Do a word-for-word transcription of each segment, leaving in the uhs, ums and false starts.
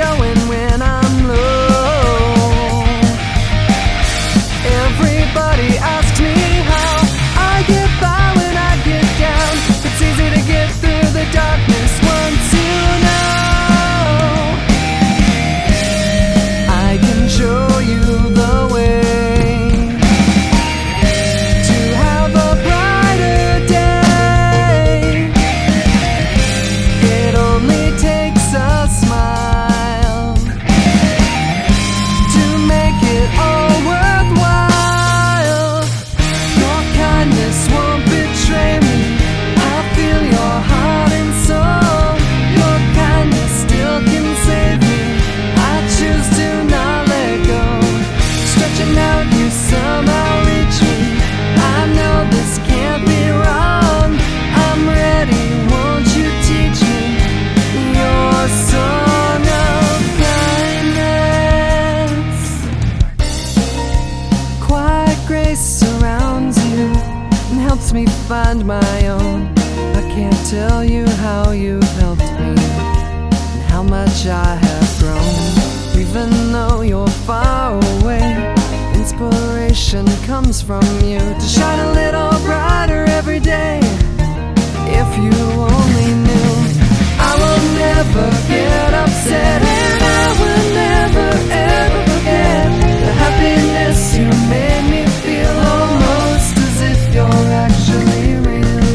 going when I'm low. Everybody asks me how I get by when I get down. It's easy to get through the darkness once you know. I can show you the way to have a brighter day. It only takes a smile to make it all worthwhile. Your kindness won't betray me. I feel your heart and soul. Your kindness still can save me. I choose to not let go. Stretching out, you somehow reach me. I know this can't be wrong. I'm ready, won't you teach me your song of kindness? Quiet grace surrounds you and helps me find my own. I can't tell you how you've helped me and how much I have grown. Even though you're far away, inspiration comes from you to shine a little brighter every day. If you only knew, I will never get upset, and I will never ever forget the happiness you made me feel, almost as if you're actually real.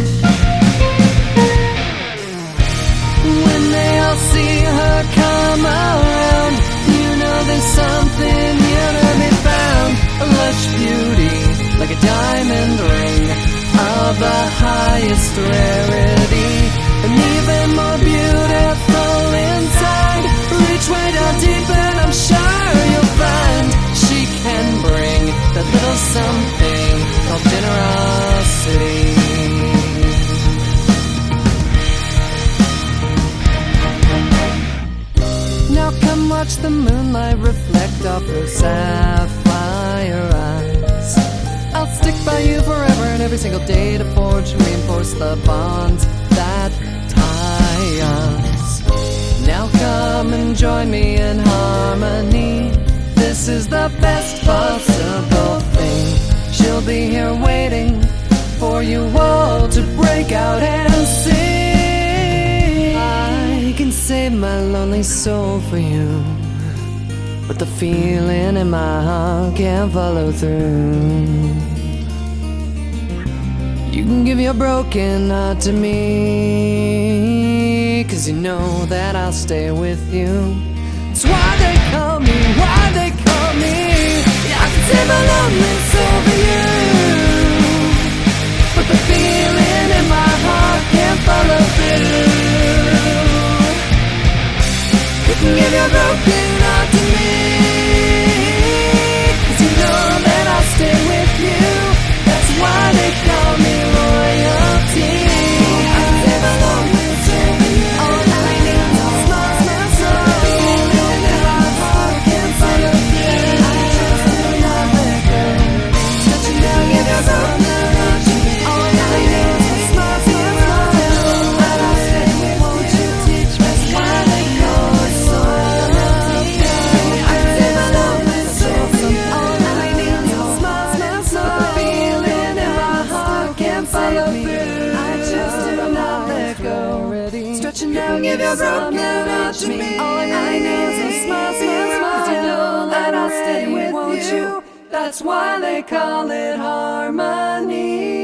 When they all see her come around, you know there's something yet to be found. A lush beauty, like a diamond ring of the highest rarity, and even more beautiful inside. Reach way down deep and I'm sure you'll find she can bring that little something called generosity. Now come watch the moonlight reflect off her sapphire eyes. I'll stick by you forever and every single day to forge and reinforce the bonds that tie us. Now come and join me in harmony. This is the best possible thing. She'll be here waiting for you all to break out and sing. I can save my lonely soul for you, but the feeling in my heart can't follow through. You can give your broken heart to me, 'cause you know that I'll stay with you. It's why they call me, why they call me. Yeah, I can save my lonely soul for you, but the feeling in my heart can't follow through. You can give your broken heart to me, 'cause you know that I'll stay with you. That's why they call me royalty. I can save my lonely soul for you. All I need is a small, small soul. The feeling in my heart can't follow through. I just do not let go. Touching down, give your broken heart to me. All I need is a small, small soul. And I'll stay with you. Won't you teach me? That's why they call it royalty. I can save my lonely soul for you. All I need is a small, small soul. The feeling in my heart can't follow through. I just do not let go. Stretching down, give your broken heart to me. All I need is a small, small smile. 'Cause you know that I'll stay with you. That's why they call it harmony.